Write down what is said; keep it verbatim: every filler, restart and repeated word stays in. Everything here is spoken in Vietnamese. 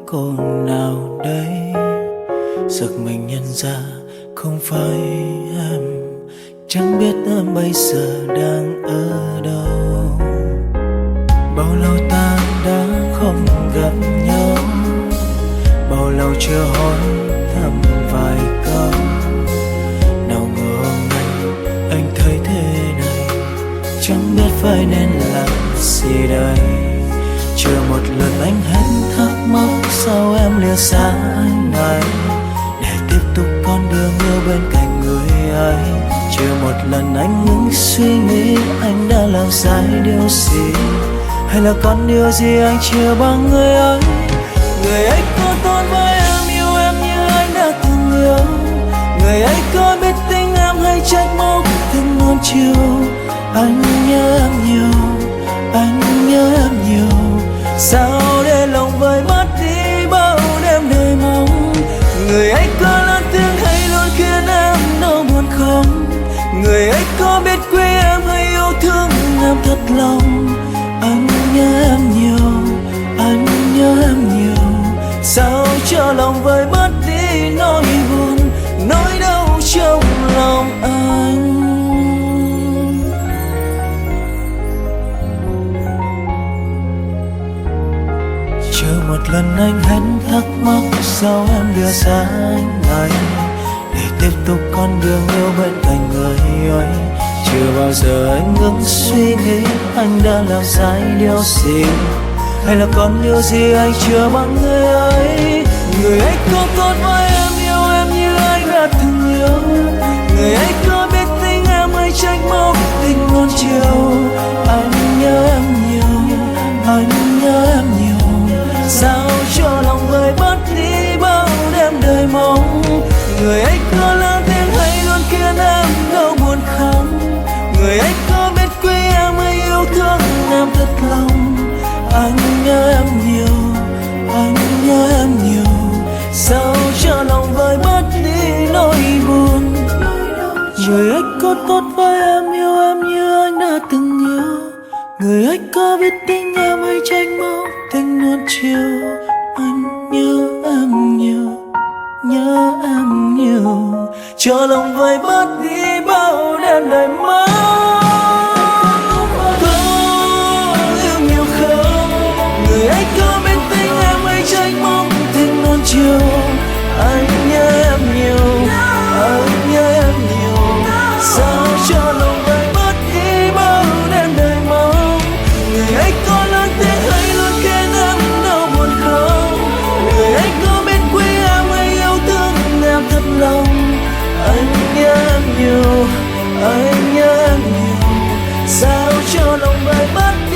cô nào đây? Giật mình nhận ra không phải em, chẳng biết em bây giờ đang ở đâu. Bao lâu ta đã không gặp nhau, bao lâu chưa hỏi thăm vài câu. Nào ngờ hôm nay anh thấy thế này, chẳng biết phải nên làm gì đây. Chưa một lần anh hết thắc mắc sao em lìa xa anh này, để tiếp tục con đường yêu bên cạnh người ấy. Chưa một lần anh ngừng suy nghĩ anh đã làm sai điều gì, hay là còn điều gì anh chưa bằng người ấy. Người ấy có tốt với em, yêu em như anh đã từng yêu. Người ấy có biết tình em hay trách móc từng nuông chiều. Anh nhớ em nhiều, anh nhớ em nhiều. Sao để lòng vơi mất đi bao đêm đời mong. Người ấy có lớn tiếng hay luôn khiến em đau buồn không? Người ấy có biết quý em hay yêu thương em thật lòng? Anh nhớ em nhiều, anh nhớ em nhiều. Sao cho lòng vơi mất đi nỗi buồn, nỗi đau trong lòng anh. Chưa một lần anh hết thắc mắc sao em đưa xa anh này, để tiếp tục con đường yêu bên cạnh người ấy. Chưa bao giờ anh ngừng suy nghĩ anh đã làm sai điều gì, hay là còn điều gì anh chưa bằng người ấy. Người ấy có tốt với em, yêu em như anh đã từng yêu. Người ấy có biết tình em hay trách móc tình nuông chiều. Anh nhớ em nhiều, anh nhớ em nhiều. Sao cho lòng vơi mất đi bao đêm đời mong. Người ấy có lớn tiếng hay luôn khiến em đau buồn không? Người ấy có biết quý em hay yêu thương em thật lòng? Anh nhớ em nhiều, anh nhớ em nhiều. Sao cho lòng vơi mất đi nỗi buồn. Người ấy có tốt với em, yêu em như anh đã từng yêu. Người ấy có biết tình em hay trách móc tình nuông chiều. Anh nhớ em nhiều, nhớ em nhiều. Cho lòng vơi mất đi bao đêm đời mong. Người ấy có biết tình em hay trách móc tình nuông chiều. Anh nhớ em nhiều, anh nhớ em nhiều. Sao cho lòng vơi mất đi bao đêm đời mong. Người ấy có lớn tiếng hay luôn khiến em đau buồn không? Người ấy có biết quý em hay yêu thương em thật lòng? Anh nhớ em nhiều, anh nhớ em nhiều. Sao cho lòng vơi mất